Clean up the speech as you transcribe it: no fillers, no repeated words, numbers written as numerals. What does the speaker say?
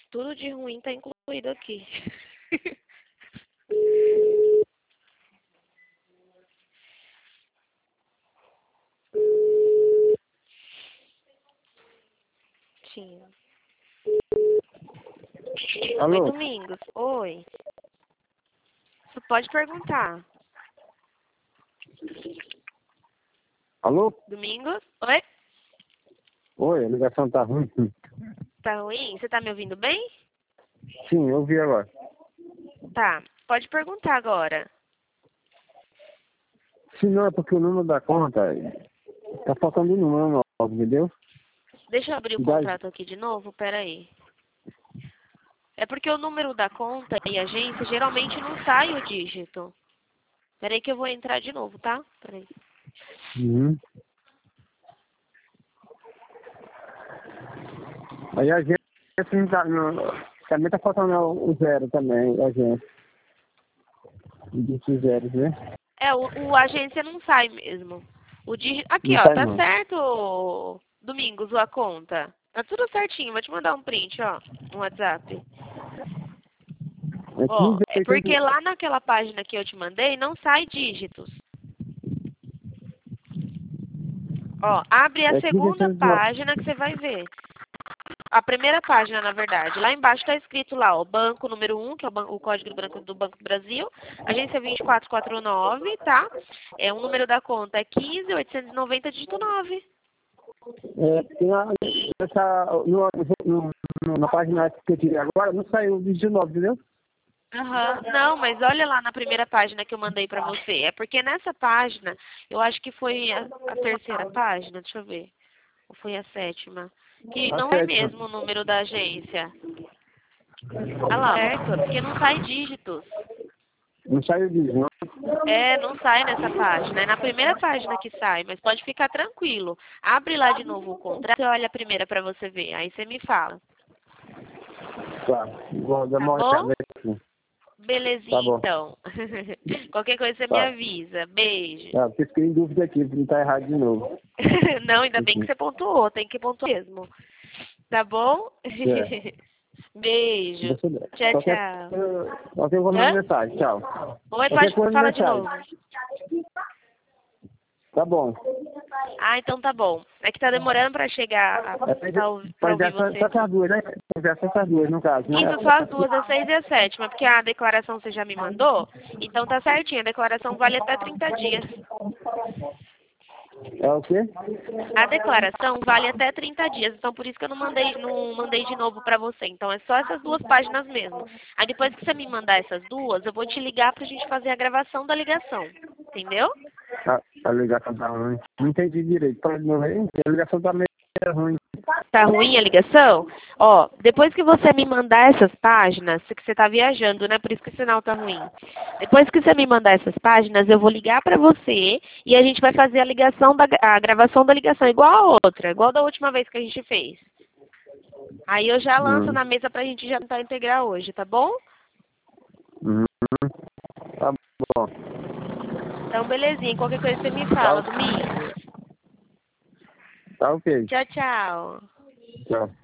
Tudo de ruim tá incluído aqui. Tinha. Alô? Oi, Domingos. Oi. Você pode perguntar. Alô? Domingos? Oi? Oi, a ligação tá ruim? Tá ruim? Você tá me ouvindo bem? Sim, eu ouvi agora. Tá. Pode perguntar agora. Se não é porque o número da conta tá faltando o número novo, entendeu? Deixa eu abrir o contrato aqui de novo, peraí. É porque o número da conta e agência geralmente não sai o dígito. Peraí que eu vou entrar de novo, tá? Peraí. Uhum. Aí a gente também tá faltando o zero também, a gente. Disse zeros, né? É, o agência não sai mesmo. O dígito... Aqui, Não ó, sai tá não. certo, Domingos, a conta. Tá tudo certinho. Vou te mandar um print, ó, no WhatsApp. É Ó, é 15, porque lá naquela página que eu te mandei não sai dígitos. Ó, abre a é segunda 15, página que você vai ver. A primeira página, na verdade. Lá embaixo está escrito lá, ó, banco número 1, que é o código do Banco do Brasil, agência 2449, tá? É, o número da conta é 15.890, dígito 9. tem na página que eu tirei agora, não saiu o 19, entendeu? Aham. Não, mas olha lá na primeira página que eu mandei pra você. É porque nessa página, eu acho que foi a terceira página, deixa eu ver. Ou foi a sétima? Que A não é sétima. mesmo o número da agência. Olha lá, certo? É porque não sai dígitos. Não saiu o 19. É, não sai nessa página. É na primeira página que sai, mas pode ficar tranquilo. Abre lá de novo o contrato e olha a primeira pra você ver. Aí você me fala. Tá, vou dar Tá uma bom? olhada aqui. Tá Belezinha, bom. então. Qualquer coisa você me Tá. avisa. Beijo. Tá, porque fiquei em dúvida aqui, porque tá errado de novo. Não, ainda bem que você pontuou. Tem que pontuar mesmo. Tá bom? É. Beijo. Você, Tchau, qualquer tchau. coisa, eu vou mandar Hã? mensagem. Tchau. Oi, Qualquer pode coisa, falar de mensagem. novo. Tá bom. Ah, então tá bom. É que tá demorando pra chegar, pra Pode ouvir ver só você aqui. essas duas, né? Pode ver só essas duas, no caso, né? Isso, só as duas, a 6 e a 7, porque a declaração você já me mandou, então tá certinho, a declaração vale até 30 dias. É o quê? A declaração vale até 30 dias, então por isso que eu não mandei de novo pra você. Então é só essas duas páginas mesmo. Aí depois que você me mandar essas duas, eu vou te ligar pra gente fazer a gravação da ligação. Entendeu? A ligação tá ruim. Não entendi direito. Pode morrer? A ligação tá meio ruim. Tá ruim a ligação? Ó, depois que você me mandar essas páginas, que você tá viajando, né? Por isso que o sinal tá ruim. Depois que você me mandar essas páginas, eu vou ligar pra você e a gente vai fazer a gravação da ligação, igual a outra, igual da última vez que a gente fez. Aí eu já lanço Hum. na mesa pra gente já tentar integrar hoje, tá bom? Hum. Tá bom. Então, belezinha. Qualquer coisa você me Tá, fala, Domingos. tá ok. Tchau, tchau. Tchau.